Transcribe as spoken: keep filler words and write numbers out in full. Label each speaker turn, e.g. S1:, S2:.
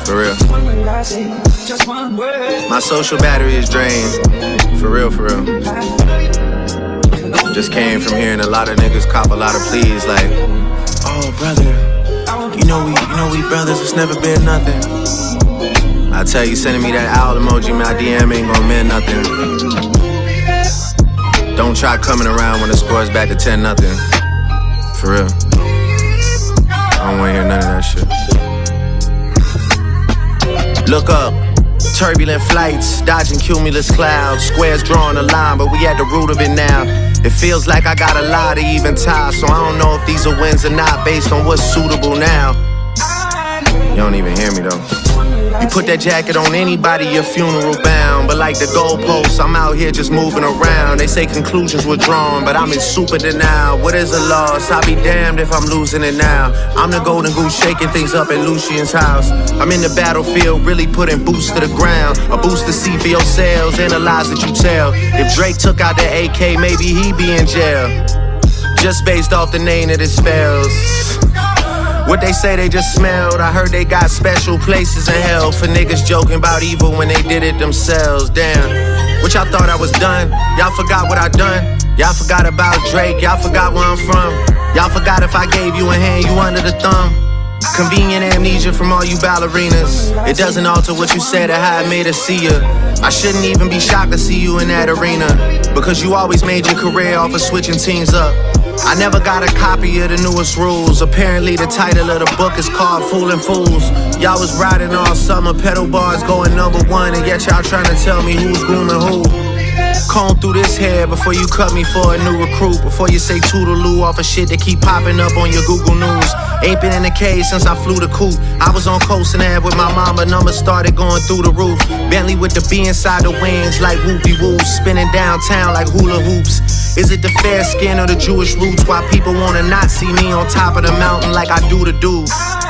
S1: For real. My social battery is drained. For real, for real. Just came from hearing a lot of niggas cop a lot of pleas like, oh brother, you know we, you know we brothers, it's never been nothing. I tell you, sending me that owl emoji, my D M ain't gon' mean nothing. Don't try coming around when the score's back to ten nothing. For real. I don't wanna hear none of that shit. Look up. Turbulent flights, dodging cumulus clouds. Squares drawing a line, but we at the root of it now. It feels like I got a lot to even tie, so I don't know if these are wins or not based on what's suitable now. You don't even hear me though. You put that jacket on anybody, your funeral bound. But like the goalposts, I'm out here just moving around. They say conclusions were drawn, but I'm in super denial. What is a loss? I'll be damned if I'm losing it now. I'm the golden goose shaking things up at Lucian's house. I'm in the battlefield, really putting boots to the ground. A boost to see for your sales, analyze that you tell. If Drake took out the A K, maybe he'd be in jail. Just based off the name that it spells. What they say they just smelled. I heard they got special places in hell for niggas joking about evil when they did it themselves. Damn, what y'all thought I was done? Y'all forgot what I done? Y'all forgot about Drake, y'all forgot where I'm from. Y'all forgot if I gave you a hand, you under the thumb. Convenient amnesia from all you ballerinas. It doesn't alter what you said or how it made us see you. I shouldn't even be shocked to see you in that arena, because you always made your career off of switching teams up. I never got a copy of the newest rules. Apparently the title of the book is called Fooling Fools. Y'all was riding all summer, pedal bars going number one, and yet y'all trying to tell me who's grooming who. Comb through this hair before you cut me for a new recruit. Before you say toodaloo off of shit that keep popping up on your Google News. Ain't been in the cage since I flew the coop. I was on Coast and Ave with my mama, numbers started going through the roof. Bentley with the B inside the wings like whoopie-woos. Spinning downtown like hula hoops. Is it the fair skin or the Jewish roots? Why people wanna not see me on top of the mountain like I do the dude?